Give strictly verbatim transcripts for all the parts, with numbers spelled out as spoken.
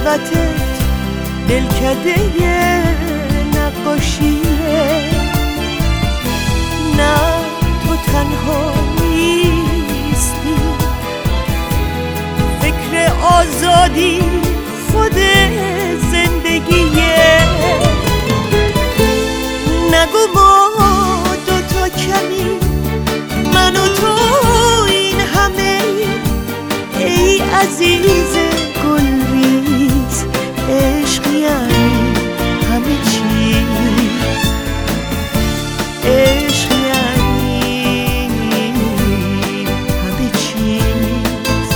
خطت دلکده نقاشیه. نه تو تنها نیستی، فکر آزادی خود زندگیه. نگو ما دوتا کمی، من و تو این همه. ای عزیز گلریز، عشق یعنی همه چیز. عشق یعنی همه چیز.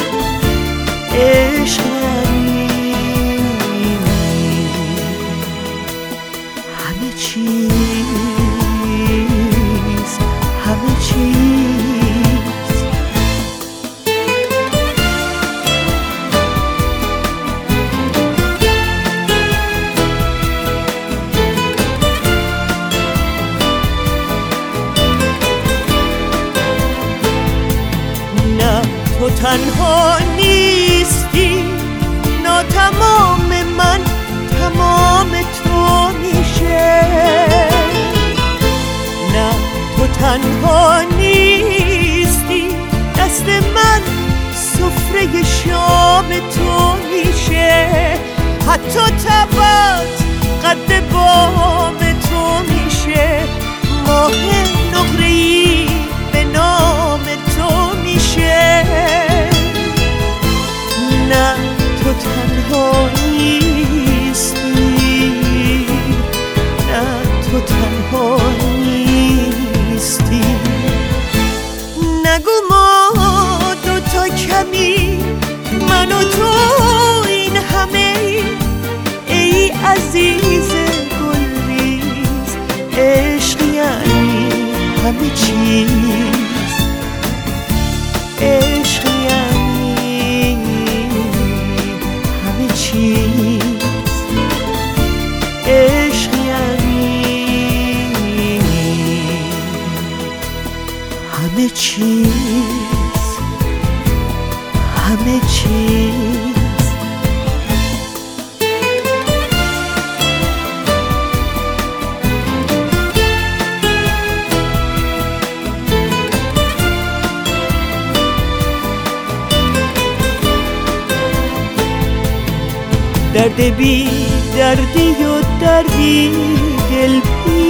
عشق یعنی همه چیز. همه چیز. تو تنها نیستی، ناتمام من تمام تو میشه. نه تو تنها نیستی، دست من سفره شام تو میشه. حتی تبت قد بام تو میشه. ماه نقره‌ای به نام تو میشه. نه تو تنها نیستی، نه تو تنها نیستی. نگو ما دوتا کمی، من و تو این همه. ای عزیز گلریز، عشق یعنی همه چیز. عشق یعنی همه چیز. عشق یعنی همه چیز. همه چیز. درد بی دردی و دردی دل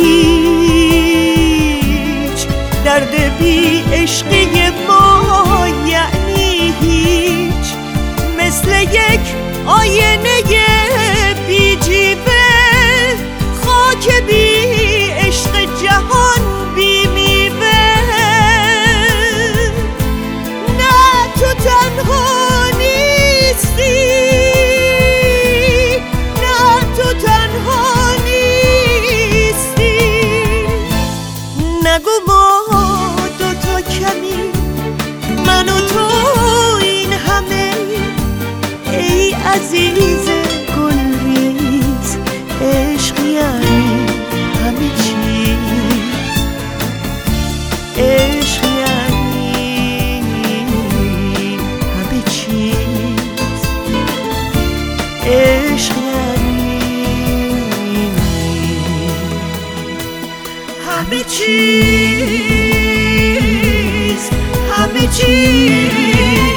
پیچ. درد بی عشقی ما یعنی هیچ. مثل یک آینه بی جیبه، خاک بی عشق جهان بی میوه. نه تو تنها نیستی، نگو ما دوتا کمی، من و تو این همه. ای عزیز گلریز، عشق یعنی همه چیز. عشق یعنی همه چیز. عشق یعنی همه چیز. همه چیز.